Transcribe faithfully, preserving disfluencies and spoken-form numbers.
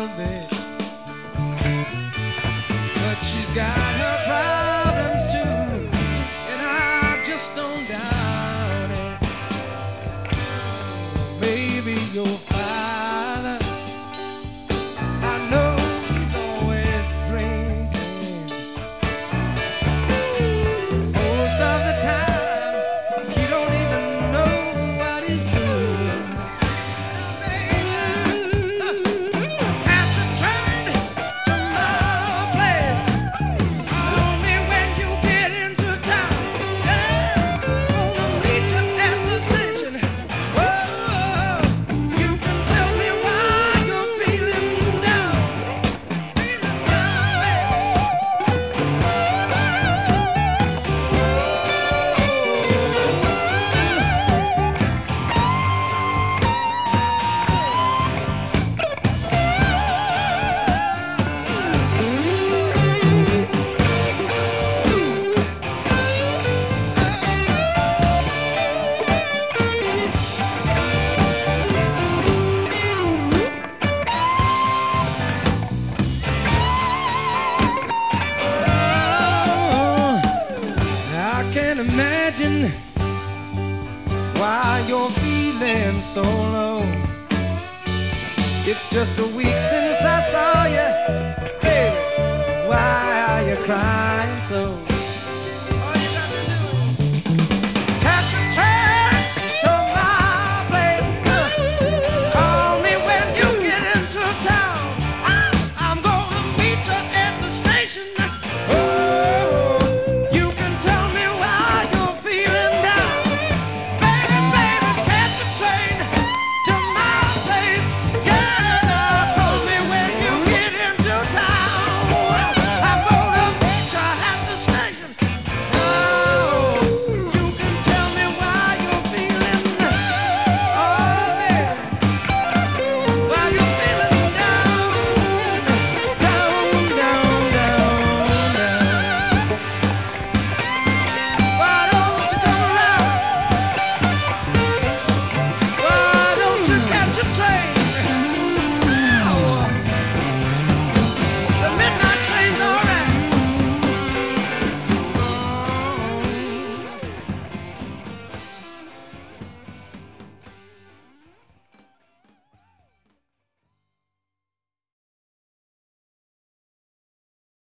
bed. But she's got her problems too, and I just don't doubt it. Maybe your father, I know he's always drinking. Most of the time, he don't even know what he's doing. Have to turn to my place only when you get into town. Yeah, gonna meet you at the station. Whoa, you can tell me why you're feeling down, feeling down, I can't imagine why you're feeling so low. It's just a week since I saw you, baby. Why are you crying so?